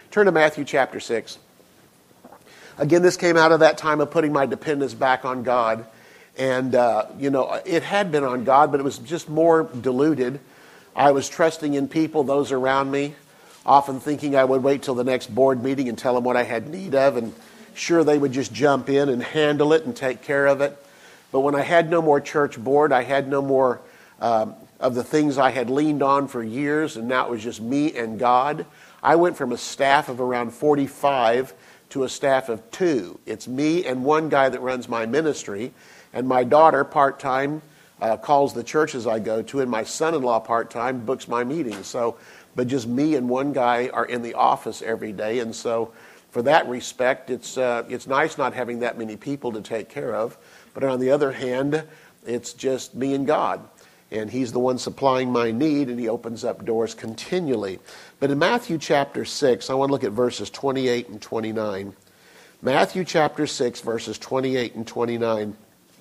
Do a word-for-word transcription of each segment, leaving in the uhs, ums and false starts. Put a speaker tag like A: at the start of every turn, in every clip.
A: Turn to Matthew chapter six. Again, this came out of that time of putting my dependence back on God. And, uh, you know, it had been on God, but it was just more diluted. I was trusting in people, those around me, often thinking I would wait till the next board meeting and tell them what I had need of. And sure, they would just jump in and handle it and take care of it. But when I had no more church board, I had no more um, of the things I had leaned on for years, and now it was just me and God. I went from a staff of around forty-five to a staff of two. It's me and one guy that runs my ministry, and my daughter, part-time, uh, calls the churches I go to, and my son-in-law, part-time, books my meetings. So, but just me and one guy are in the office every day, and so for that respect, it's uh, it's nice not having that many people to take care of. But on the other hand, it's just me and God. And he's the one supplying my need, and he opens up doors continually. But in Matthew chapter six, I want to look at verses twenty-eight and twenty-nine. Matthew chapter six, verses twenty-eight and twenty-nine.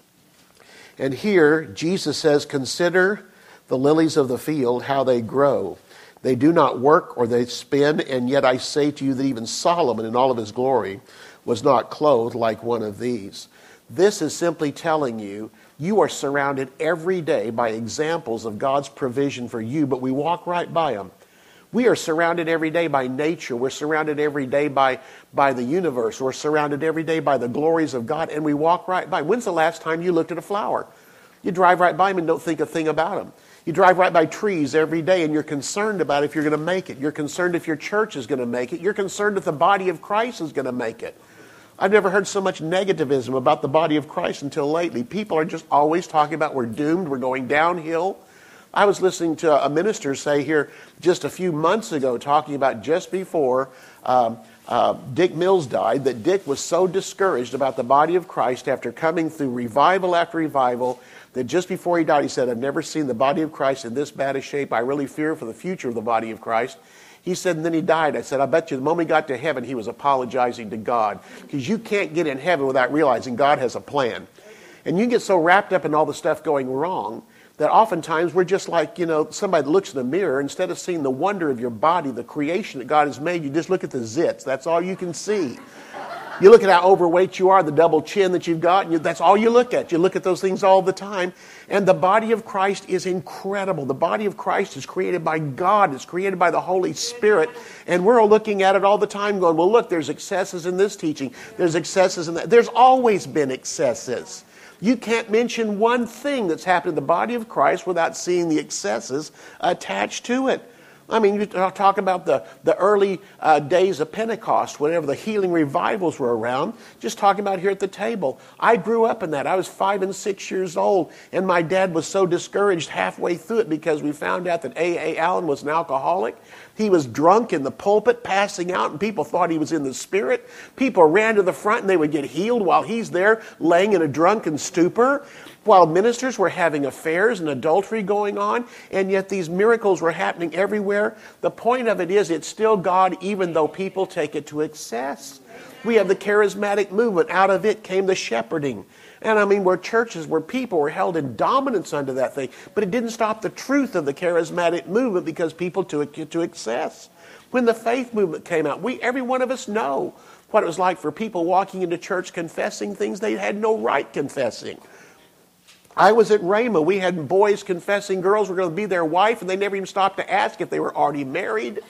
A: And here, Jesus says, "Consider the lilies of the field, how they grow. They do not work or they spin, and yet I say to you that even Solomon in all of his glory was not clothed like one of these." This is simply telling you, you are surrounded every day by examples of God's provision for you, but we walk right by them. We are surrounded every day by nature. We're surrounded every day by, by the universe. We're surrounded every day by the glories of God, and we walk right by. When's the last time you looked at a flower? You drive right by them and don't think a thing about them. You drive right by trees every day, and you're concerned about if you're going to make it. You're concerned if your church is going to make it. You're concerned if the body of Christ is going to make it. I've never heard so much negativism about the body of Christ until lately. People are just always talking about we're doomed, we're going downhill. I was listening to a minister say here just a few months ago, talking about just before um, uh, Dick Mills died, that Dick was so discouraged about the body of Christ after coming through revival after revival, that just before he died, he said, "I've never seen the body of Christ in this bad a shape. I really fear for the future of the body of Christ." He said, and then he died. I said, I bet you the moment he got to heaven, he was apologizing to God. Because you can't get in heaven without realizing God has a plan. And you get so wrapped up in all the stuff going wrong that oftentimes we're just like, you know, somebody that looks in the mirror, instead of seeing the wonder of your body, the creation that God has made, you just look at the zits. That's all you can see. You look at how overweight you are, the double chin that you've got, and you, that's all you look at. You look at those things all the time. And the body of Christ is incredible. The body of Christ is created by God. It's created by the Holy Spirit. And we're all looking at it all the time going, well, look, there's excesses in this teaching. There's excesses in that. There's always been excesses. You can't mention one thing that's happened in the body of Christ without seeing the excesses attached to it. I mean, you talk about the, the early uh, days of Pentecost, whenever the healing revivals were around, just talking about here at the table. I grew up in that. I was five and six years old, and my dad was so discouraged halfway through it because we found out that A A. Allen was an alcoholic. He was drunk in the pulpit, passing out, and people thought he was in the spirit. People ran to the front, and they would get healed while he's there laying in a drunken stupor, while ministers were having affairs and adultery going on, and yet these miracles were happening everywhere. The point of it is it's still God, even though people take it to excess. We have the charismatic movement. Out of it came the shepherding. And I mean, where churches, where people were held in dominance under that thing. But it didn't stop the truth of the charismatic movement because people took it to excess. When the faith movement came out, we, every one of us know what it was like for people walking into church confessing things they had no right confessing. I was at Rhema. We had boys confessing girls were going to be their wife, and they never even stopped to ask if they were already married.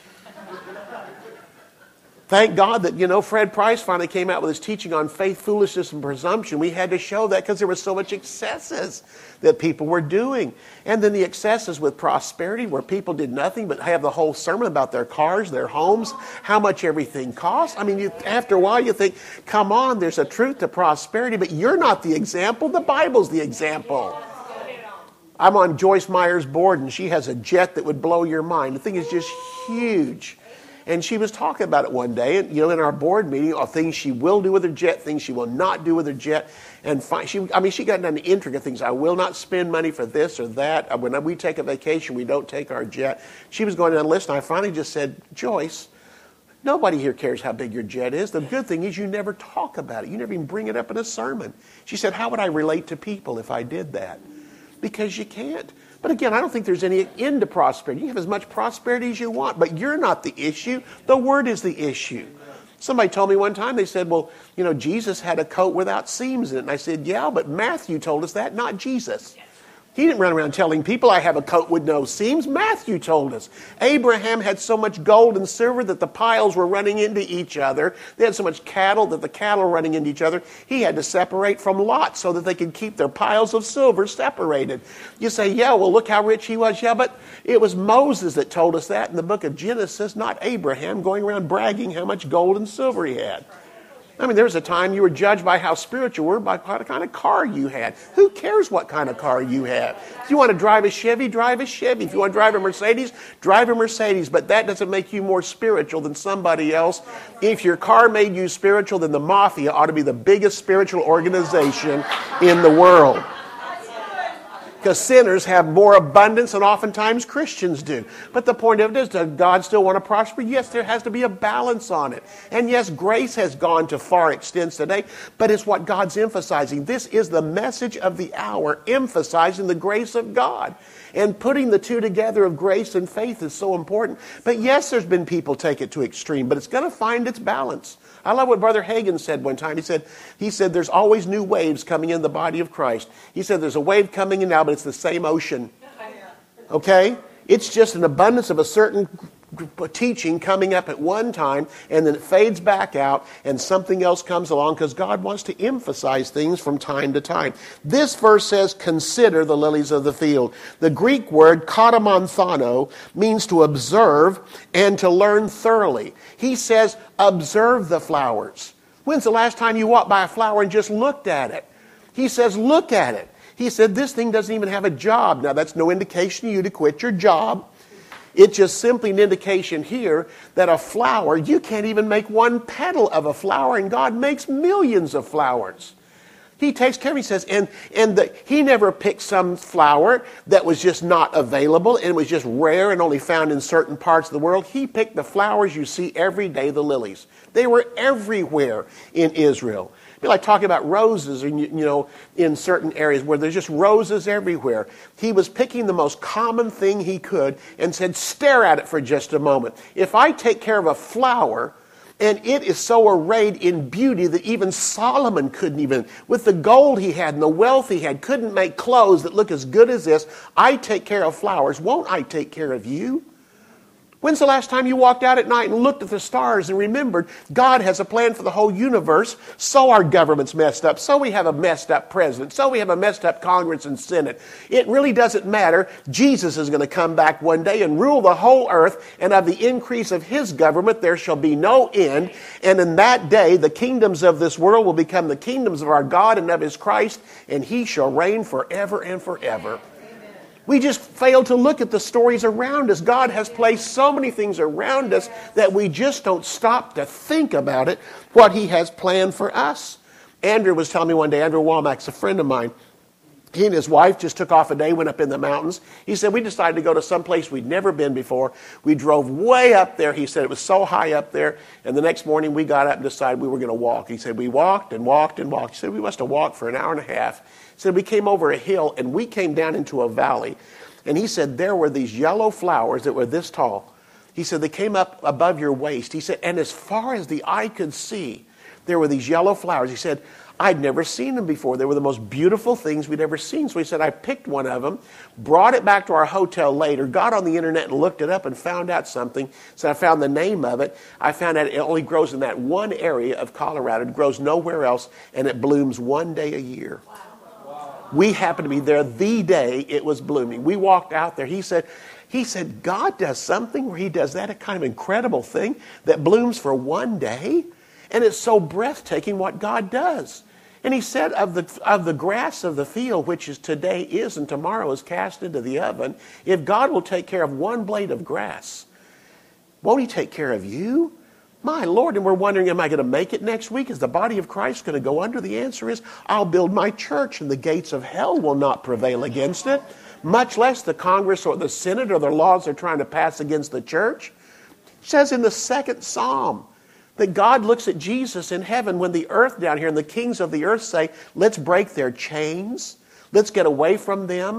A: Thank God that, you know, Fred Price finally came out with his teaching on faith, foolishness, and presumption. We had to show that because there was so much excesses that people were doing. And then the excesses with prosperity where people did nothing but have the whole sermon about their cars, their homes, how much everything costs. I mean, you, after a while you think, come on, there's a truth to prosperity, but you're not the example. The Bible's the example. I'm on Joyce Meyer's board, and she has a jet that would blow your mind. The thing is just huge. And she was talking about it one day, and you know, in our board meeting, of things she will do with her jet, things she will not do with her jet. And fi- she, I mean, she got down to intricate things. I will not spend money for this or that. When we take a vacation, we don't take our jet. She was going down the list, and I finally just said, Joyce, nobody here cares how big your jet is. The good thing is you never talk about it. You never even bring it up in a sermon. She said, how would I relate to people if I did that? Because you can't. But again, I don't think there's any end to prosperity. You have as much prosperity as you want, but you're not the issue. The Word is the issue. Somebody told me one time, they said, well, you know, Jesus had a coat without seams in it. And I said, yeah, but Matthew told us that, not Jesus. He didn't run around telling people I have a coat with no seams. Matthew told us. Abraham had so much gold and silver that the piles were running into each other. They had so much cattle that the cattle were running into each other. He had to separate from Lot so that they could keep their piles of silver separated. You say, yeah, well, look how rich he was. Yeah, but it was Moses that told us that in the book of Genesis, not Abraham going around bragging how much gold and silver he had. I mean, there was a time you were judged by how spiritual you were by what kind of car you had. Who cares what kind of car you have? If you want to drive a Chevy, drive a Chevy. If you want to drive a Mercedes, drive a Mercedes. But that doesn't make you more spiritual than somebody else. If your car made you spiritual, then the mafia ought to be the biggest spiritual organization in the world. Because sinners have more abundance than oftentimes Christians do. But the point of it is, does God still want to prosper? Yes, there has to be a balance on it. And yes, grace has gone to far extents today, but it's what God's emphasizing. This is the message of the hour, emphasizing the grace of God. And putting the two together of grace and faith is so important. But yes, there's been people take it to extreme, but it's going to find its balance. I love what Brother Hagin said one time. He said, he said, there's always new waves coming in the body of Christ. He said, there's a wave coming in now, but it's the same ocean. Okay? It's just an abundance of a certain teaching coming up at one time, and then it fades back out, and something else comes along, because God wants to emphasize things from time to time. This verse says, consider the lilies of the field. The Greek word katamanthano means to observe and to learn thoroughly. He says, observe the flowers. When's the last time you walked by a flower and just looked at it? He says, look at it. He said, this thing doesn't even have a job. Now, that's no indication to you to quit your job. It's just simply an indication here that a flower, you can't even make one petal of a flower, and God makes millions of flowers. He takes care of it. He says, and, and the, he never picked some flower that was just not available and was just rare and only found in certain parts of the world. He picked the flowers you see every day, the lilies. They were everywhere in Israel. It'd be like talking about roses, you know, in certain areas where there's just roses everywhere. He was picking the most common thing he could and said, stare at it for just a moment. If I take care of a flower, and it is so arrayed in beauty that even Solomon couldn't even, with the gold he had and the wealth he had, couldn't make clothes that look as good as this. I take care of flowers. Won't I take care of you? When's the last time you walked out at night and looked at the stars and remembered God has a plan for the whole universe? So our government's messed up. So we have a messed up president. So we have a messed up Congress and Senate. It really doesn't matter. Jesus is going to come back one day and rule the whole earth, and of the increase of his government there shall be no end. And in that day the kingdoms of this world will become the kingdoms of our God and of his Christ, and he shall reign forever and forever. We just fail to look at the stories around us. God has placed so many things around us that we just don't stop to think about it, what he has planned for us. Andrew was telling me one day, Andrew Womack's a friend of mine. He and his wife just took off a day, went up in the mountains. He said, we decided to go to some place we'd never been before. We drove way up there. He said it was so high up there. And the next morning we got up and decided we were going to walk. He said, we walked and walked and walked. He said, we must have walked for an hour and a half. He said, we came over a hill and we came down into a valley. And he said, there were these yellow flowers that were this tall. He said, they came up above your waist. He said, and as far as the eye could see, there were these yellow flowers. He said, I'd never seen them before. They were the most beautiful things we'd ever seen. So he said, I picked one of them, brought it back to our hotel later, got on the internet and looked it up and found out something. So I found the name of it. I found out it only grows in that one area of Colorado. It grows nowhere else, and it blooms one day a year. Wow. We happened to be there the day it was blooming. We walked out there. He said, he said, God does something where he does that kind of incredible thing that blooms for one day. And it's so breathtaking what God does. And he said, of the of the grass of the field, which is today is and tomorrow is cast into the oven, if God will take care of one blade of grass, won't he take care of you? My Lord, and we're wondering, am I going to make it next week? Is the body of Christ going to go under? The answer is, I'll build my church, and the gates of hell will not prevail against it, much less the Congress or the Senate or the laws they're trying to pass against the church. It says in the second Psalm, that God looks at Jesus in heaven when the earth down here and the kings of the earth say, let's break their chains. Let's get away from them.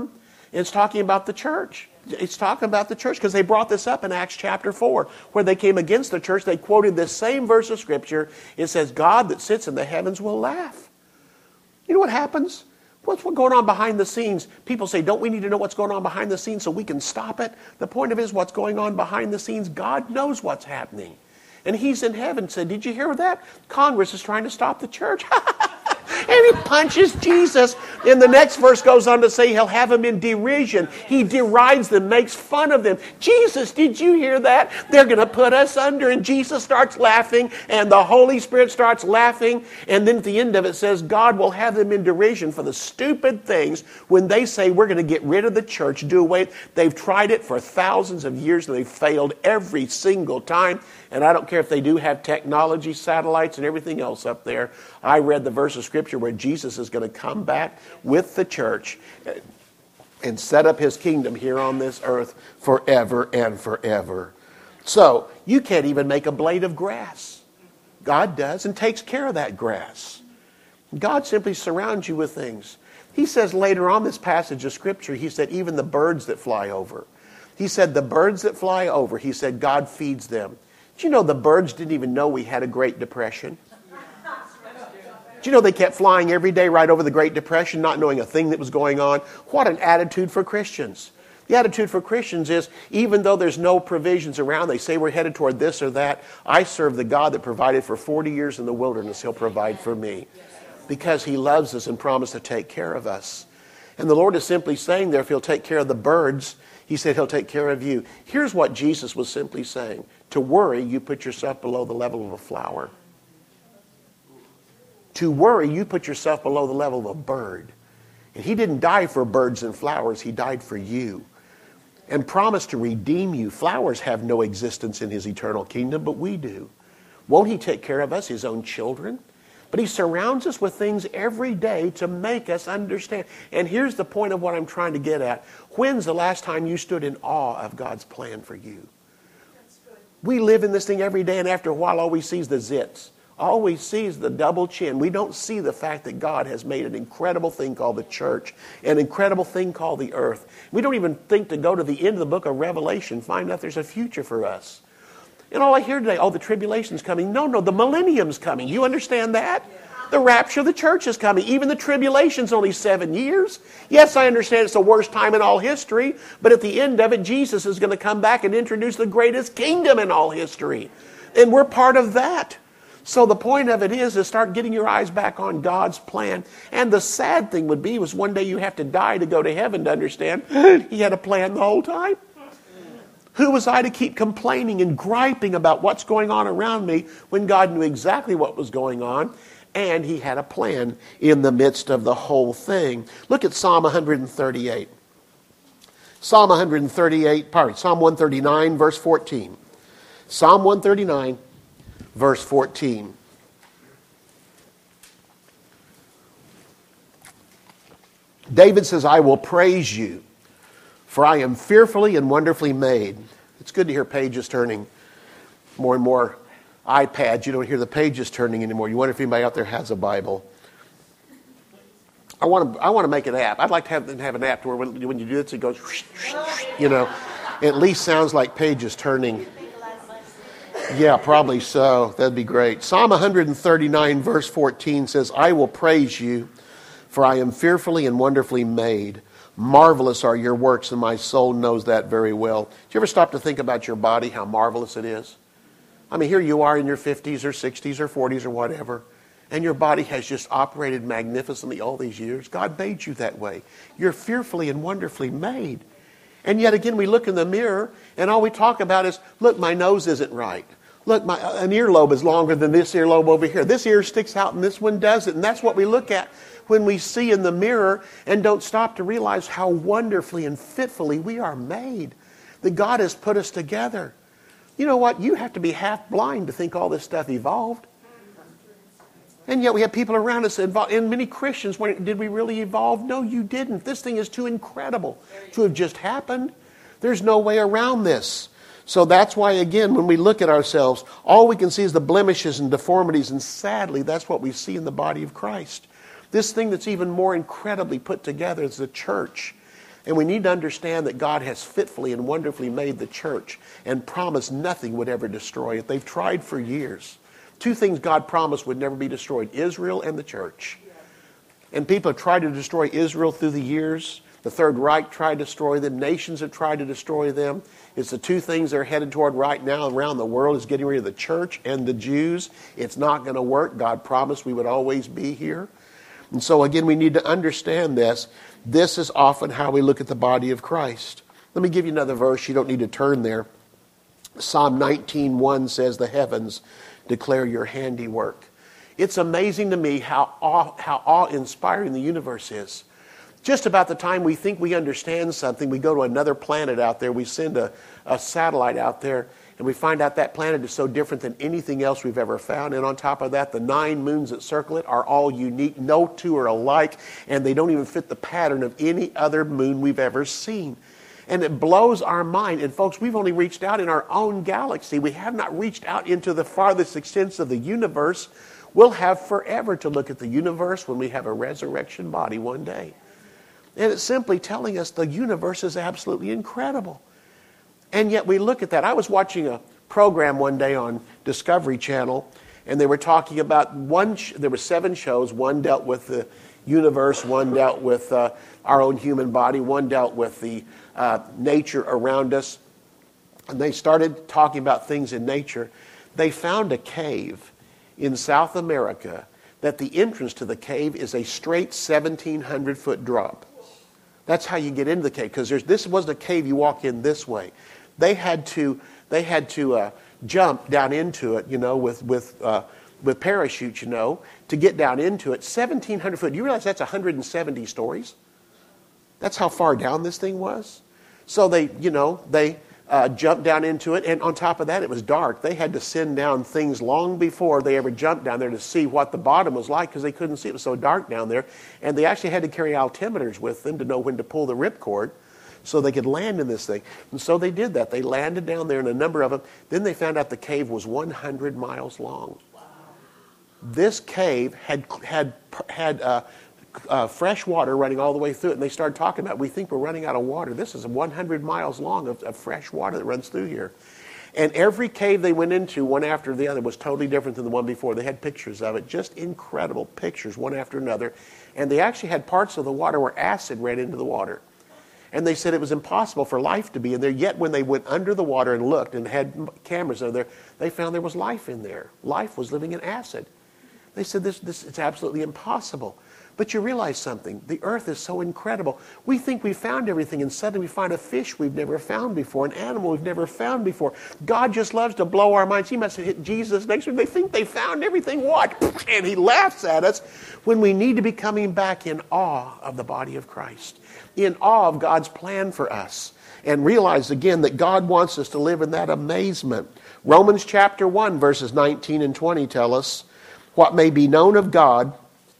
A: It's talking about the church. It's talking about the church because they brought this up in Acts chapter four. Where they came against the church, they quoted this same verse of Scripture. It says, God that sits in the heavens will laugh. You know what happens? What's going on behind the scenes? People say, don't we need to know what's going on behind the scenes so we can stop it? The point of it is what's going on behind the scenes. God knows what's happening. And he's in heaven said, did you hear that? Congress is trying to stop the church. And he punches Jesus. And the next verse goes on to say he'll have him in derision. He derides them, makes fun of them. Jesus, did you hear that? They're going to put us under. And Jesus starts laughing, and the Holy Spirit starts laughing. And then at the end of it says God will have them in derision for the stupid things when they say we're going to get rid of the church, do away. They've tried it for thousands of years, and they've failed every single time. And I don't care if they do have technology, satellites, and everything else up there. I read the verse of Scripture where Jesus is going to come back with the church and set up his kingdom here on this earth forever and forever. So, you can't even make a blade of grass. God does and takes care of that grass. God simply surrounds you with things. He says later on this passage of Scripture, he said, even the birds that fly over. He said, the birds that fly over, he said, God feeds them. Do you know the birds didn't even know we had a Great Depression? Do you know they kept flying every day right over the Great Depression, not knowing a thing that was going on? What an attitude for Christians. The attitude for Christians is, even though there's no provisions around, they say we're headed toward this or that, I serve the God that provided for forty years in the wilderness. He'll provide for me. Because he loves us and promised to take care of us. And the Lord is simply saying there, if he'll take care of the birds, he said he'll take care of you. Here's what Jesus was simply saying. To worry, you put yourself below the level of a flower. To worry, you put yourself below the level of a bird. And he didn't die for birds and flowers. He died for you. And promised to redeem you. Flowers have no existence in his eternal kingdom, but we do. Won't he take care of us, his own children? But he surrounds us with things every day to make us understand. And here's the point of what I'm trying to get at. When's the last time you stood in awe of God's plan for you? We live in this thing every day, and after a while, all we see is the zits. All we see is the double chin. We don't see the fact that God has made an incredible thing called the church, an incredible thing called the earth. We don't even think to go to the end of the book of Revelation, find out there's a future for us. And all I hear today, oh, the tribulation's coming. No, no, the millennium's coming. You understand that? The rapture of the church is coming. Even the tribulation's only seven years. Yes, I understand it's the worst time in all history, but at the end of it, Jesus is going to come back and introduce the greatest kingdom in all history. And we're part of that. So the point of it is to start getting your eyes back on God's plan. And the sad thing would be was one day you have to die to go to heaven to understand he had a plan the whole time. Who was I to keep complaining and griping about what's going on around me when God knew exactly what was going on? And he had a plan in the midst of the whole thing. Look at Psalm one thirty-eight. Psalm one thirty-eight, pardon, Psalm one thirty-nine, verse fourteen. Psalm one thirty-nine, verse fourteen. David says, I will praise you, for I am fearfully and wonderfully made. It's good to hear pages turning. More and more iPads, you don't hear the pages turning anymore. You wonder if anybody out there has a Bible. I want to I want to make an app. I'd like to have, have an app to where when, when you do this, it goes, you know, it at least sounds like pages turning. Yeah, probably so. That'd be great. Psalm one thirty-nine, verse fourteen says, I will praise you, for I am fearfully and wonderfully made. Marvelous are your works, and my soul knows that very well. Do you ever stop to think about your body, how marvelous it is? I mean, here you are in your fifties or sixties or forties or whatever, and your body has just operated magnificently all these years. God made you that way. You're fearfully and wonderfully made. And yet again, we look in the mirror, and all we talk about is, look, my nose isn't right. Look, my, an earlobe is longer than this earlobe over here. This ear sticks out and this one doesn't. And that's what we look at when we see in the mirror and don't stop to realize how wonderfully and fitfully we are made. That God has put us together. You know what? You have to be half blind to think all this stuff evolved. And yet we have people around us involved. And many Christians, when, did we really evolve? No, you didn't. This thing is too incredible to have just happened. There's no way around this. So that's why, again, when we look at ourselves, all we can see is the blemishes and deformities. And sadly, that's what we see in the body of Christ. This thing that's even more incredibly put together is the church. And we need to understand that God has fitfully and wonderfully made the church and promised nothing would ever destroy it. They've tried for years. Two things God promised would never be destroyed: Israel and the church. And people have tried to destroy Israel through the years. The Third Reich tried to destroy them. Nations have tried to destroy them. It's the two things they're headed toward right now around the world, is getting rid of the church and the Jews. It's not going to work. God promised we would always be here. And so again, we need to understand this. This is often how we look at the body of Christ. Let me give you another verse. You don't need to turn there. Psalm nineteen one says, "The heavens declare your handiwork." It's amazing to me how awe, how awe-inspiring the universe is. Just about the time we think we understand something, we go to another planet out there, we send a, a satellite out there, and we find out that planet is so different than anything else we've ever found. And on top of that, the nine moons that circle it are all unique. No two are alike, and they don't even fit the pattern of any other moon we've ever seen. And it blows our mind. And folks, we've only reached out in our own galaxy. We have not reached out into the farthest extents of the universe. We'll have forever to look at the universe when we have a resurrection body one day. And it's simply telling us the universe is absolutely incredible. And yet we look at that. I was watching a program one day on Discovery Channel, and they were talking about one, sh- there were seven shows. One dealt with the universe, one dealt with uh, our own human body, one dealt with the uh, nature around us. And they started talking about things in nature. They found a cave in South America that the entrance to the cave is a straight seventeen hundred foot drop. That's how you get into the cave, because this wasn't a cave you walk in this way. They had to they had to uh, jump down into it, you know, with with uh, with parachutes, you know, to get down into it. seventeen hundred foot. Do you realize that's one hundred seventy stories? That's how far down this thing was. So they, you know, they uh, jumped down into it, and on top of that, it was dark. They had to send down things long before they ever jumped down there to see what the bottom was like, because they couldn't see. It was so dark down there. And they actually had to carry altimeters with them to know when to pull the ripcord so they could land in this thing. And so they did that. They landed down there, and a number of them. Then they found out the cave was one hundred miles long. Wow. This cave had had had uh, uh, fresh water running all the way through it. And they started talking about, we think we're running out of water. This is one hundred miles long of, of fresh water that runs through here. And every cave they went into, one after the other, was totally different than the one before. They had pictures of it, just incredible pictures, one after another. And they actually had parts of the water where acid ran into the water. And they said it was impossible for life to be in there. Yet when they went under the water and looked and had cameras over there, they found there was life in there. Life was living in acid. They said this, this it's absolutely impossible. But you realize something. The earth is so incredible. We think we found everything, and suddenly we find a fish we've never found before, an animal we've never found before. God just loves to blow our minds. He must have hit Jesus next week. They think they found everything. What? And he laughs at us when we need to be coming back in awe of the body of Christ, in awe of God's plan for us, and realize again that God wants us to live in that amazement. Romans chapter one, verses nineteen and twenty tell us, what may be known of God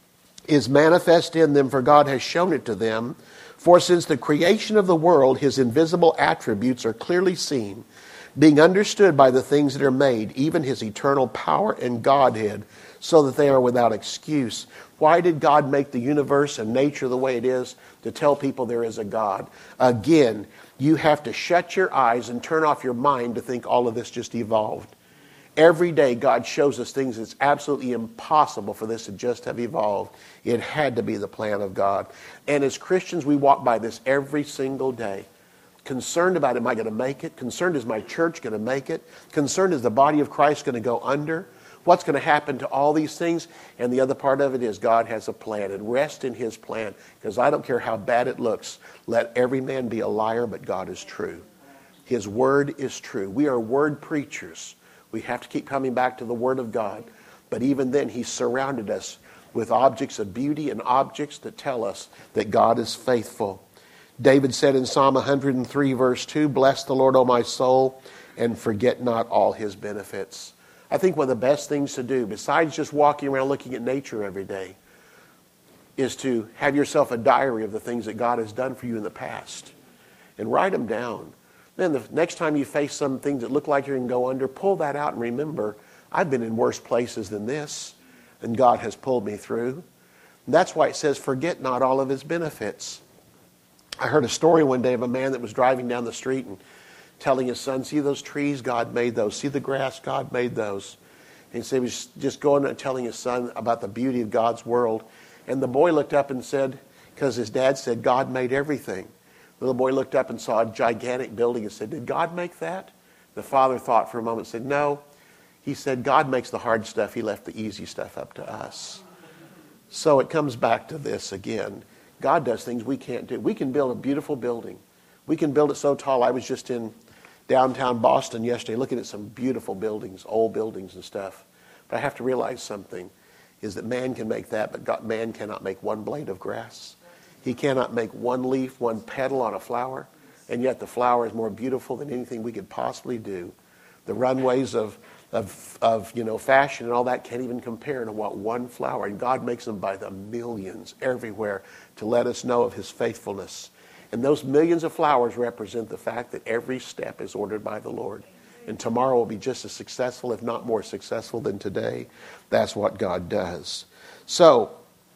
A: is manifest in them, for God has shown it to them. For since the creation of the world, his invisible attributes are clearly seen, being understood by the things that are made, even his eternal power and Godhead, so that they are without excuse. Why did God make the universe and nature the way it is? To tell people there is a God. Again, you have to shut your eyes and turn off your mind to think all of this just evolved. Every day God shows us things that's absolutely impossible for this to just have evolved. It had to be the plan of God. And as Christians, we walk by this every single day. Concerned about, am I going to make it? Concerned, is my church going to make it? Concerned, is the body of Christ going to go under? What's going to happen to all these things? And the other part of it is God has a plan, and rest in his plan. Because I don't care how bad it looks. Let every man be a liar, but God is true. His word is true. We are word preachers. We have to keep coming back to the Word of God. But even then, he's surrounded us with objects of beauty and objects that tell us that God is faithful. David said in Psalm one hundred three, verse two, bless the Lord, O my soul, and forget not all his benefits. I think one of the best things to do, besides just walking around looking at nature every day, is to have yourself a diary of the things that God has done for you in the past. And write them down. Then the next time you face some things that look like you're going to go under, pull that out and remember, I've been in worse places than this, and God has pulled me through. And that's why it says, forget not all of his benefits. I heard a story one day of a man that was driving down the street and telling his son, see those trees? God made those. See the grass? God made those. And so he was just going and telling his son about the beauty of God's world. And the boy looked up and said, because his dad said, God made everything. The little boy looked up and saw a gigantic building and said, did God make that? The father thought for a moment and said, no. He said, God makes the hard stuff. He left the easy stuff up to us. So it comes back to this again. God does things we can't do. We can build a beautiful building. We can build it so tall. I was just in downtown Boston yesterday looking at some beautiful buildings, old buildings and stuff. But I have to realize something, is that man can make that, but God, man cannot make one blade of grass. He cannot make one leaf, one petal on a flower. And yet the flower is more beautiful than anything we could possibly do. The runways of Of, of, you know, fashion and all that can't even compare to what one flower. And God makes them by the millions everywhere to let us know of his faithfulness. And those millions of flowers represent the fact that every step is ordered by the Lord. And tomorrow will be just as successful, if not more successful than today. That's what God does. So,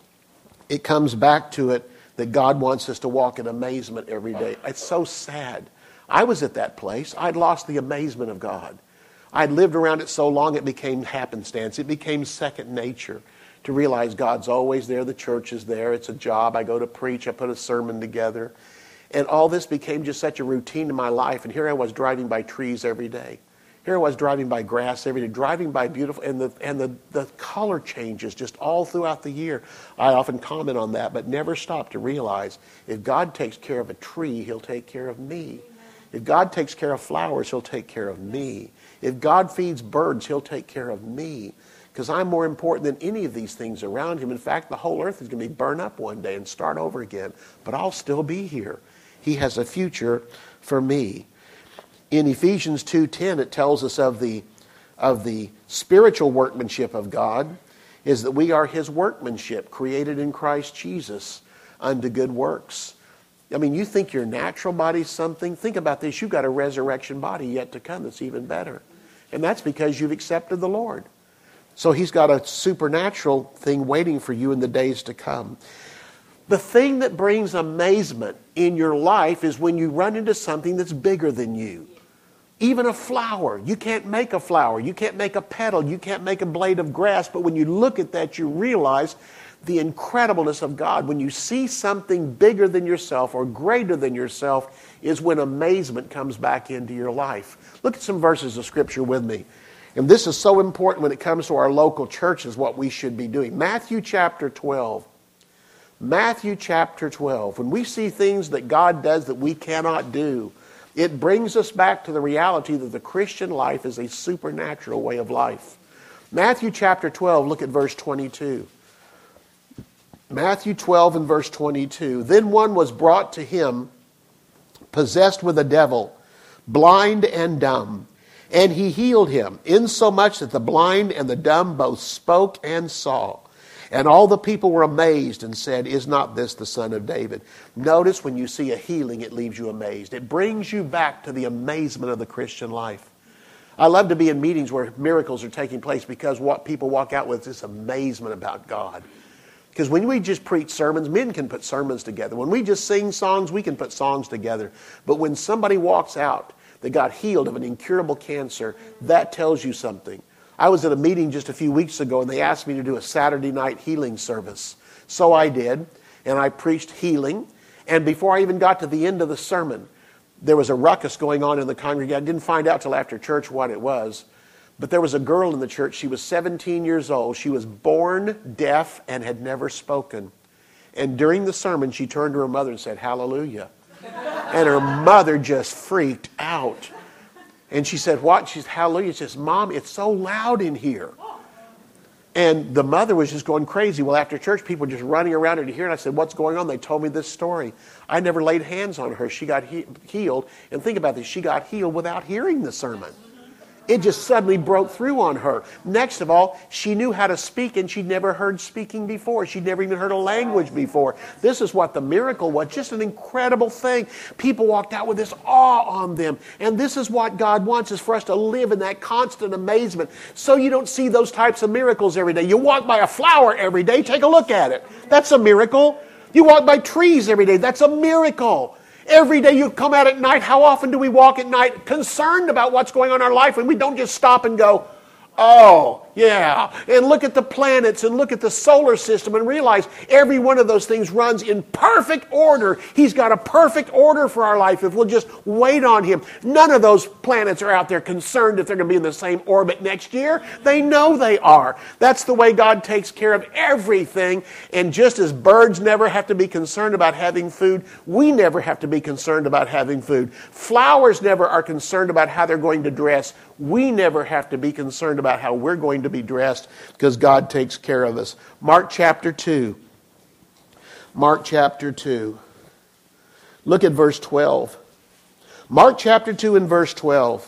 A: it comes back to it that God wants us to walk in amazement every day. It's so sad. I was at that place. I'd lost the amazement of God. I'd lived around it so long it became happenstance. It became second nature to realize God's always there. The church is there. It's a job. I go to preach. I put a sermon together. And all this became just such a routine in my life. And here I was driving by trees every day. Here I was driving by grass every day, driving by beautiful, and the and the, the color changes just all throughout the year. I often comment on that, but never stop to realize if God takes care of a tree, he'll take care of me. If God takes care of flowers, he'll take care of me. If God feeds birds, he'll take care of me. Because I'm more important than any of these things around him. In fact, the whole earth is going to be burned up one day and start over again. But I'll still be here. He has a future for me. In Ephesians two ten, it tells us of the, of the spiritual workmanship of God, is that we are his workmanship, created in Christ Jesus unto good works. I mean, you think your natural body's something? Think about this. You've got a resurrection body yet to come that's even better. And that's because you've accepted the Lord. So he's got a supernatural thing waiting for you in the days to come. The thing that brings amazement in your life is when you run into something that's bigger than you. Even a flower. You can't make a flower. You can't make a petal. You can't make a blade of grass. But when you look at that, you realize the incredibleness of God. When you see something bigger than yourself or greater than yourself is when amazement comes back into your life. Look at some verses of Scripture with me. And this is so important when it comes to our local churches, what we should be doing. Matthew chapter twelve. Matthew chapter twelve. When we see things that God does that we cannot do, it brings us back to the reality that the Christian life is a supernatural way of life. Matthew chapter twelve, look at verse twenty-two. Matthew twelve and verse twenty-two. Then one was brought to him, possessed with a devil, blind and dumb. And he healed him, insomuch that the blind and the dumb both spoke and saw. And all the people were amazed and said, is not this the Son of David? Notice when you see a healing, it leaves you amazed. It brings you back to the amazement of the Christian life. I love to be in meetings where miracles are taking place because what people walk out with is this amazement about God. Because when we just preach sermons, men can put sermons together. When we just sing songs, we can put songs together. But when somebody walks out that got healed of an incurable cancer, that tells you something. I was at a meeting just a few weeks ago and they asked me to do a Saturday night healing service. So I did, and I preached healing. And before I even got to the end of the sermon, there was a ruckus going on in the congregation. I didn't find out till after church what it was. But there was a girl in the church. She was seventeen years old. She was born deaf and had never spoken. And during the sermon, she turned to her mother and said, hallelujah. And her mother just freaked out. And she said, what? She said, hallelujah. She says, Mom, it's so loud in here. And the mother was just going crazy. Well, after church, people were just running around her to hear. And I said, what's going on? They told me this story. I never laid hands on her. She got he- healed. And think about this. She got healed without hearing the sermon. It just suddenly broke through on her. Next of all, she knew how to speak, and she'd never heard speaking before. She'd never even heard a language before. This is what the miracle was. Just an incredible thing. People walked out with this awe on them. And this is what God wants, is for us to live in that constant amazement. So you don't see those types of miracles every day. You walk by a flower every day, take a look at it. That's a miracle. You walk by trees every day. That's a miracle. Every day you come out at night. How often do we walk at night concerned about what's going on in our life, and we don't just stop and go, oh, yeah, and look at the planets and look at the solar system and realize every one of those things runs in perfect order. He's got a perfect order for our life if we'll just wait on Him. None of those planets are out there concerned if they're going to be in the same orbit next year. They know they are. That's the way God takes care of everything. And just as birds never have to be concerned about having food, we never have to be concerned about having food. Flowers never are concerned about how they're going to dress. We never have to be concerned about how we're going to be dressed because God takes care of us. Mark chapter two. Mark chapter two. Look at verse twelve. Mark chapter two and verse twelve.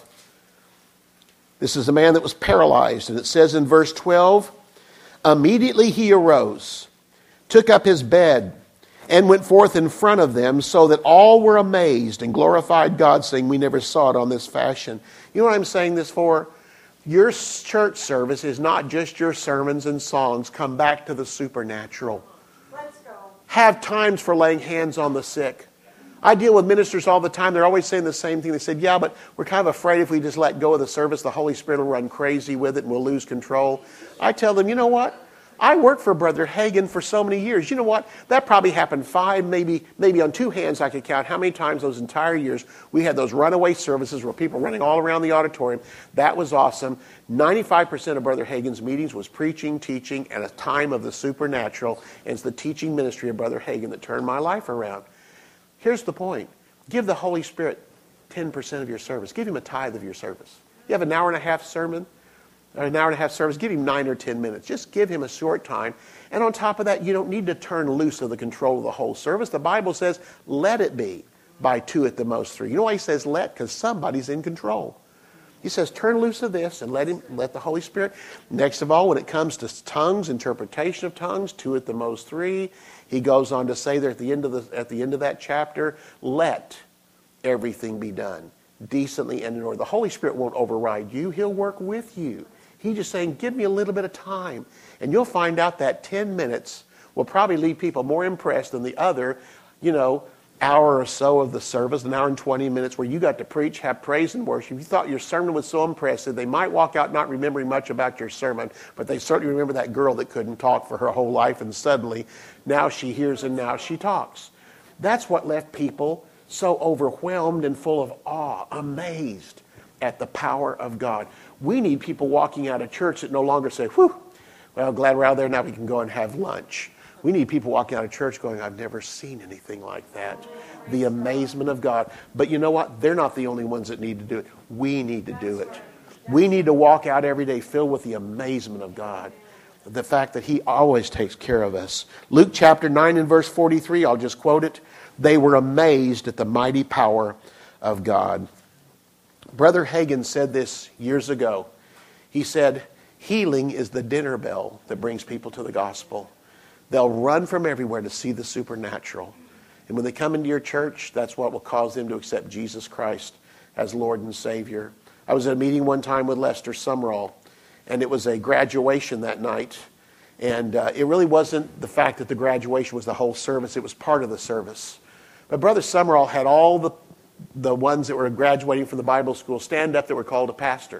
A: This is a man that was paralyzed, and it says in verse twelve, immediately he arose, took up his bed, and went forth in front of them, so that all were amazed and glorified God, saying, we never saw it on this fashion. You know what I'm saying this for? Your church service is not just your sermons and songs. Come back to the supernatural.
B: Let's go.
A: Have times for laying hands on the sick. I deal with ministers all the time. They're always saying the same thing. They said, yeah, but we're kind of afraid if we just let go of the service, the Holy Spirit will run crazy with it and we'll lose control. I tell them, you know what? I worked for Brother Hagin for so many years. You know what? That probably happened five, maybe maybe on two hands I could count how many times those entire years we had those runaway services where people running all around the auditorium. That was awesome. ninety-five percent of Brother Hagin's meetings was preaching, teaching, and a time of the supernatural. And it's the teaching ministry of Brother Hagin that turned my life around. Here's the point. Give the Holy Spirit ten percent of your service. Give Him a tithe of your service. You have an hour and a half sermon, an hour and a half service, give Him nine or ten minutes. Just give Him a short time. And on top of that, you don't need to turn loose of the control of the whole service. The Bible says, let it be by two at the most three. You know why He says let? Because somebody's in control. He says, turn loose of this and let him, let the Holy Spirit. Next of all, when it comes to tongues, interpretation of tongues, two at the most three, He goes on to say there at the end of the at the end of that chapter, let everything be done decently and in order. The Holy Spirit won't override you. He'll work with you. He's just saying, give me a little bit of time. And you'll find out that ten minutes will probably leave people more impressed than the other, you know, hour or so of the service, an hour and twenty minutes where you got to preach, have praise and worship. You thought your sermon was so impressive. They might walk out not remembering much about your sermon, but they certainly remember that girl that couldn't talk for her whole life, and suddenly now she hears and now she talks. That's what left people so overwhelmed and full of awe, amazed at the power of God. We need people walking out of church that no longer say, whew, well, glad we're out there, now we can go and have lunch. We need people walking out of church going, I've never seen anything like that. The amazement of God. But you know what? They're not the only ones that need to do it. We need to do it. We need to walk out every day filled with the amazement of God. The fact that He always takes care of us. Luke chapter nine and verse forty-three, I'll just quote it. They were amazed at the mighty power of God. Brother Hagin said this years ago. He said, healing is the dinner bell that brings people to the gospel. They'll run from everywhere to see the supernatural. And when they come into your church, that's what will cause them to accept Jesus Christ as Lord and Savior. I was at a meeting one time with Lester Sumrall, and it was a graduation that night. And uh, it really wasn't the fact that the graduation was the whole service. It was part of the service. But Brother Sumrall had all the, the ones that were graduating from the Bible school stand up that were called a pastor.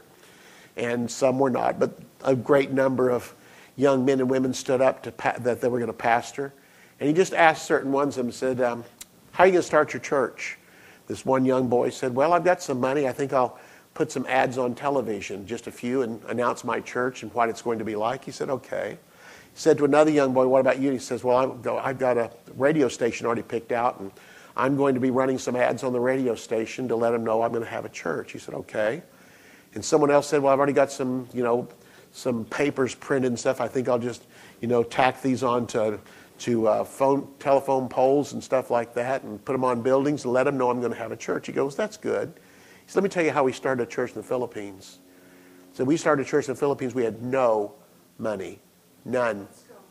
A: And some were not, but a great number of young men and women stood up to pa- that they were going to pastor. And he just asked certain ones of them, said, um, how are you going to start your church? This one young boy said, well, I've got some money. I think I'll put some ads on television, just a few, and announce my church and what it's going to be like. He said, okay. He said to another young boy, what about you? And he says, well, I'm, I've got a radio station already picked out, and I'm going to be running some ads on the radio station to let them know I'm going to have a church. He said, okay. And someone else said, well, I've already got some, you know, some papers printed and stuff. I think I'll just, you know, tack these on to, to uh, phone, telephone poles and stuff like that and put them on buildings and let them know I'm going to have a church. He goes, that's good. He said, let me tell you how we started a church in the Philippines. So we started a church in the Philippines. We had no money, none.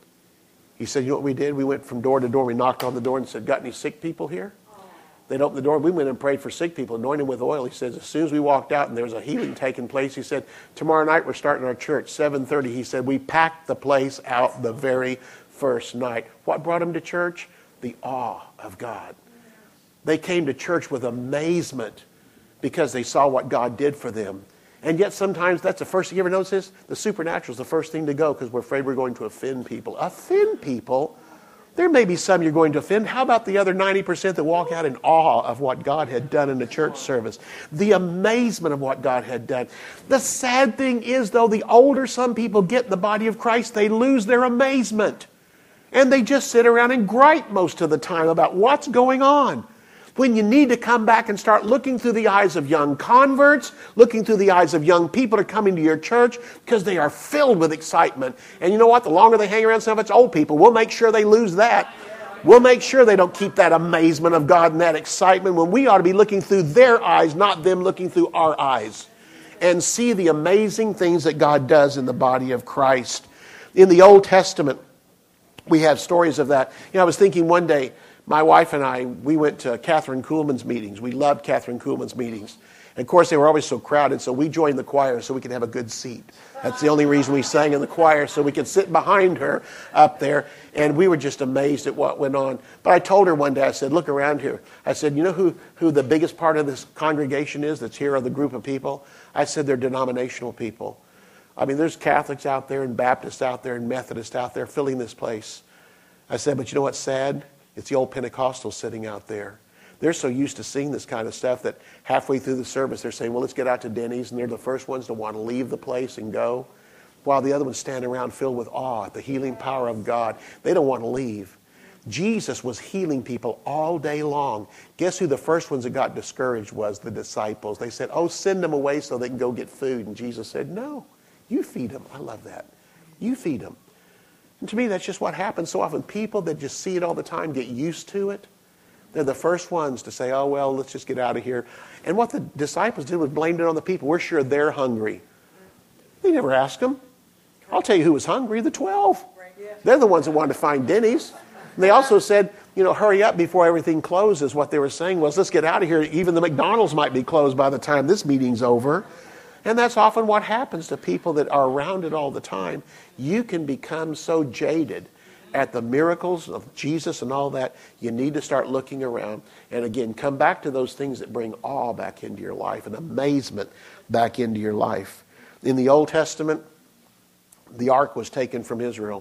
A: He said, you know what we did? We went from door to door. We knocked on the door and said, got any sick people here? They'd open the door. We went and prayed for sick people, anointed them with oil. He says, as soon as we walked out and there was a healing taking place, he said, tomorrow night we're starting our church, seven thirty. He said, we packed the place out the very first night. What brought him to church? the awe of God. They came to church with amazement because they saw what God did for them. And yet sometimes that's the first thing. You ever notice this? The supernatural is the first thing to go because we're afraid we're going to offend people. Offend people? There may be some you're going to offend. How about the other ninety percent that walk out in awe of what God had done in the church service? The amazement of what God had done. The sad thing is, though, the older some people get in the body of Christ, they lose their amazement. And they just sit around and gripe most of the time about what's going on. When you need to come back and start looking through the eyes of young converts, looking through the eyes of young people that are coming to your church because they are filled with excitement. And you know what? The longer they hang around some of it's old people, we'll make sure they lose that. We'll make sure they don't keep that amazement of God and that excitement when we ought to be looking through their eyes, not them looking through our eyes. And see the amazing things that God does in the body of Christ. In the Old Testament, we have stories of that. You know, I was thinking one day, my wife and I, we went to Catherine Kuhlman's meetings. We loved Catherine Kuhlman's meetings. And of course, they were always so crowded, so we joined the choir so we could have a good seat. That's the only reason we sang in the choir, so we could sit behind her up there. And we were just amazed at what went on. But I told her one day, I said, look around here. I said, you know who, who the biggest part of this congregation is that's here, of the group of people? I said, they're denominational people. I mean, there's Catholics out there and Baptists out there and Methodists out there filling this place. I said, but you know what's sad? It's the old Pentecostals sitting out there. They're so used to seeing this kind of stuff that halfway through the service they're saying, well, let's get out to Denny's, and they're the first ones to want to leave the place and go, while the other ones stand around filled with awe at the healing power of God. They don't want to leave. Jesus was healing people all day long. Guess who the first ones that got discouraged was? The disciples. They said, oh, send them away so they can go get food. And Jesus said, no, you feed them. I love that. You feed them. And to me, that's just what happens so often. People that just see it all the time get used to it. They're the first ones to say, oh, well, let's just get out of here. And what the disciples did was blamed it on the people. We're sure they're hungry. They never asked them. I'll tell you who was hungry, the twelve. They're the ones that wanted to find Denny's. And they also said, you know, hurry up before everything closes. What they were saying was, let's get out of here. Even the McDonald's might be closed by the time this meeting's over. And that's often what happens to people that are around it all the time. You can become so jaded at the miracles of Jesus and all that, you need to start looking around. And again, come back to those things that bring awe back into your life and amazement back into your life. In the Old Testament, the ark was taken from Israel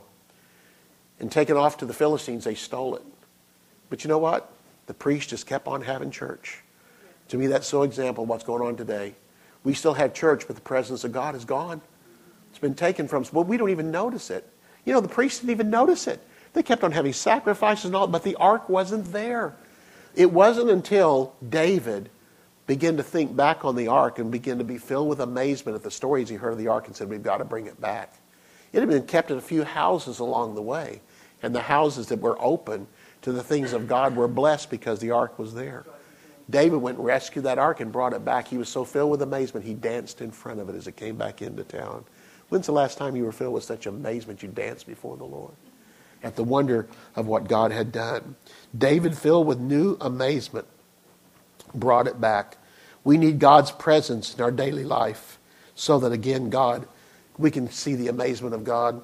A: and taken off to the Philistines. They stole it. But you know what? The priest just kept on having church. To me, that's so example of what's going on today. We still have church, but the presence of God is gone. It's been taken from us. Well, we don't even notice it. You know, the priests didn't even notice it. They kept on having sacrifices and all, but the ark wasn't there. It wasn't until David began to think back on the ark and began to be filled with amazement at the stories he heard of the ark and said, we've got to bring it back. It had been kept in a few houses along the way, and the houses that were open to the things of God were blessed because the ark was there. David went and rescued that ark and brought it back. He was so filled with amazement, he danced in front of it as it came back into town. When's the last time you were filled with such amazement you danced before the Lord at the wonder of what God had done? David, filled with new amazement, brought it back. We need God's presence in our daily life so that, again, God, we can see the amazement of God.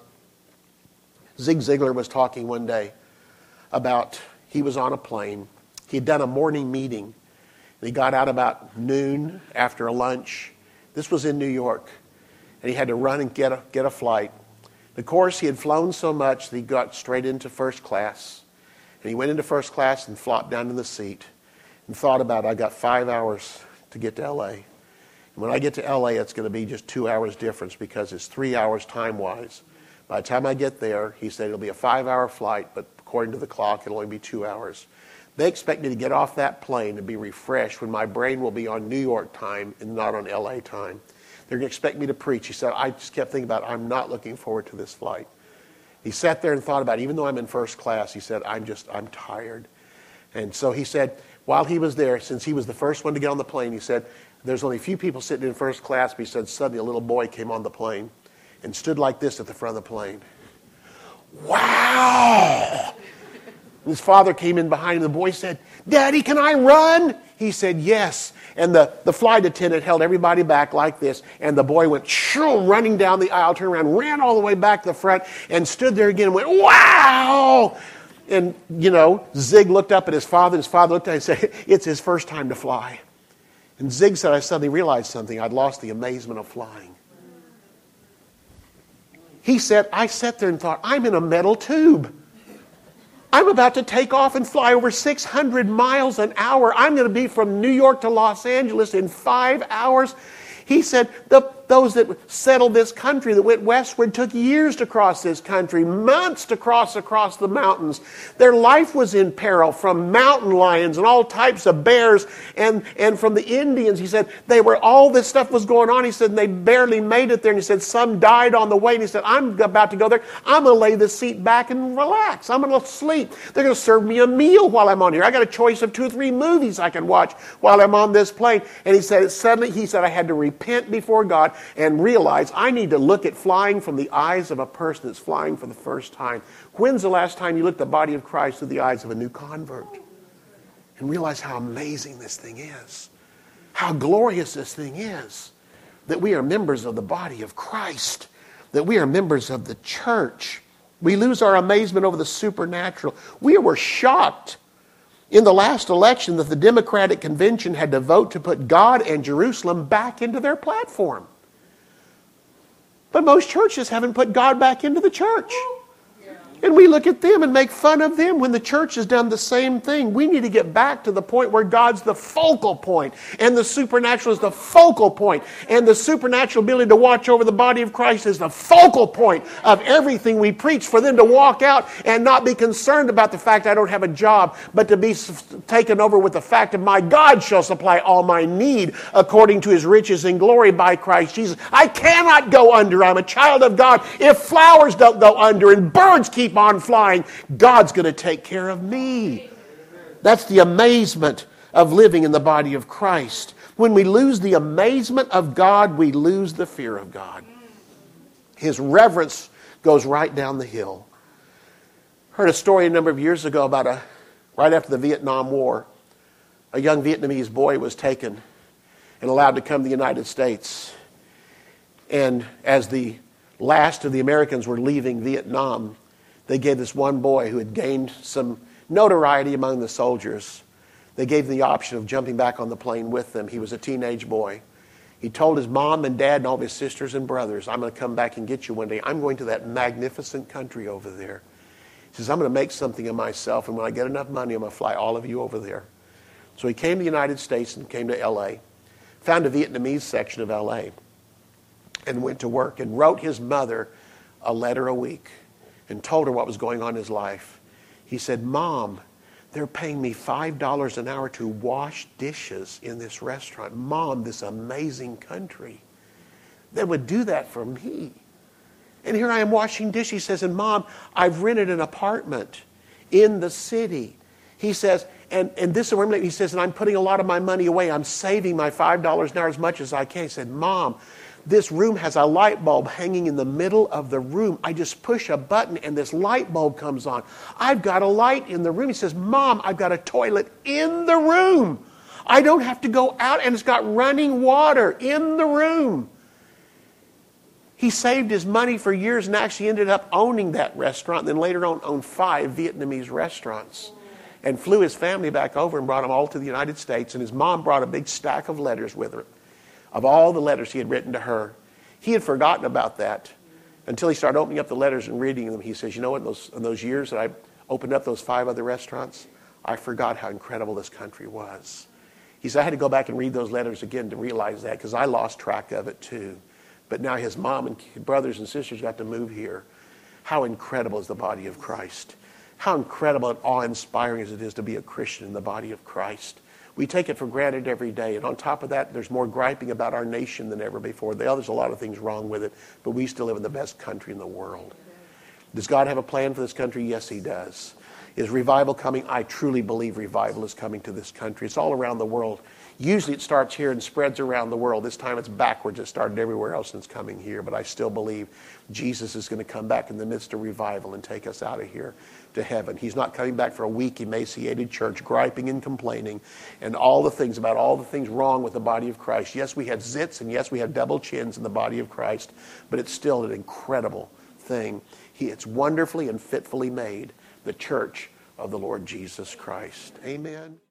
A: Zig Ziglar was talking one day about, he was on a plane. He had done a morning meeting. And he got out about noon after a lunch. This was in New York. And he had to run and get a, get a flight. Of course, he had flown so much that he got straight into first class. And he went into first class and flopped down in the seat and thought about, I got five hours to get to L A. And when I get to L A, it's going to be just two hours difference because it's three hours time-wise. By the time I get there, he said it'll be a five-hour flight, but according to the clock, it'll only be two hours. They expect me to get off that plane and be refreshed when my brain will be on New York time and not on L A time. They're going to expect me to preach. He said, I just kept thinking about, I'm not looking forward to this flight. He sat there and thought about it. Even though I'm in first class, he said, I'm just, I'm tired. And so he said, while he was there, since he was the first one to get on the plane, he said, there's only a few people sitting in first class, but he said, suddenly a little boy came on the plane and stood like this at the front of the plane. Wow! His father came in behind him. The boy said, Daddy, can I run? He said, yes. And the, the flight attendant held everybody back like this. And the boy went shoo, running down the aisle, turned around, ran all the way back to the front, and stood there again and went, wow! And, you know, Zig looked up at his father. His father looked at him and said, it's his first time to fly. And Zig said, I suddenly realized something. I'd lost the amazement of flying. He said, I sat there and thought, I'm in a metal tube. I'm about to take off and fly over six hundred miles an hour. I'm going to be from New York to Los Angeles in five hours. He said, the, those that settled this country, that went westward, took years to cross this country, months to cross across the mountains. Their life was in peril from mountain lions and all types of bears and, and from the Indians. He said, they were, all this stuff was going on. He said, and they barely made it there. And he said, some died on the way. And he said, I'm about to go there. I'm going to lay this seat back and relax. I'm going to sleep. They're going to serve me a meal while I'm on here. I got a choice of two or three movies I can watch while I'm on this plane. And he said, suddenly, he said, I had to repent before God and realize I need to look at flying from the eyes of a person that's flying for the first time. When's the last time you looked at the body of Christ through the eyes of a new convert? And realize how amazing this thing is. How glorious this thing is. That we are members of the body of Christ. That we are members of the church. We lose our amazement over the supernatural. We were shocked in the last election that the Democratic Convention had to vote to put God and Jerusalem back into their platform. But most churches haven't put God back into the church. And we look at them and make fun of them when the church has done the same thing. We need to get back to the point where God's the focal point and the supernatural is the focal point, and the supernatural ability to watch over the body of Christ is the focal point of everything we preach, for them to walk out and not be concerned about the fact I don't have a job, but to be taken over with the fact of my God shall supply all my need according to his riches and glory by Christ Jesus. I cannot go under. I'm a child of God. If flowers don't go under and birds keep on flying, God's going to take care of me. That's the amazement of living in the body of Christ. When we lose the amazement of God, we lose the fear of God. His reverence goes right down the hill. Heard a story a number of years ago about a, right after the Vietnam War, a young Vietnamese boy was taken and allowed to come to the United States. And as the last of the Americans were leaving Vietnam, they gave this one boy who had gained some notoriety among the soldiers, they gave him the option of jumping back on the plane with them. He was a teenage boy. He told his mom and dad and all of his sisters and brothers, I'm going to come back and get you one day. I'm going to that magnificent country over there. He says, I'm going to make something of myself, and when I get enough money, I'm going to fly all of you over there. So he came to the United States and came to L A, found a Vietnamese section of L A, and went to work and wrote his mother a letter a week and told her what was going on in his life. He said, Mom, they're paying me five dollars an hour to wash dishes in this restaurant. Mom, this amazing country. They would do that for me. And here I am washing dishes. He says, and Mom, I've rented an apartment in the city. He says, and, and this is where I'm living. He says, and I'm putting a lot of my money away. I'm saving my five dollars an hour as much as I can. He said, Mom, this room has a light bulb hanging in the middle of the room. I just push a button and this light bulb comes on. I've got a light in the room. He says, Mom, I've got a toilet in the room. I don't have to go out, and it's got running water in the room. He saved his money for years and actually ended up owning that restaurant, and then later on owned five Vietnamese restaurants. And flew his family back over and brought them all to the United States. And his mom brought a big stack of letters with her, of all the letters he had written to her. He had forgotten about that until he started opening up the letters and reading them. He says, you know what, in those, in those years that I opened up those five other restaurants, I forgot how incredible this country was. He said, I had to go back and read those letters again to realize that, because I lost track of it too. But now his mom and brothers and sisters got to move here. How incredible is the body of Christ? How incredible and awe-inspiring as it is to be a Christian in the body of Christ. We take it for granted every day. And on top of that, there's more griping about our nation than ever before. There's a lot of things wrong with it, but we still live in the best country in the world. Does God have a plan for this country? Yes, he does. Is revival coming? I truly believe revival is coming to this country. It's all around the world. Usually it starts here and spreads around the world. This time it's backwards. It started everywhere else and it's coming here. But I still believe Jesus is going to come back in the midst of revival and take us out of here to heaven. He's not coming back for a weak, emaciated church, griping and complaining and all the things about all the things wrong with the body of Christ. Yes, we had zits, and yes, we have double chins in the body of Christ, but it's still an incredible thing. He, it's wonderfully and fitfully made, the church, of the Lord Jesus Christ. Amen.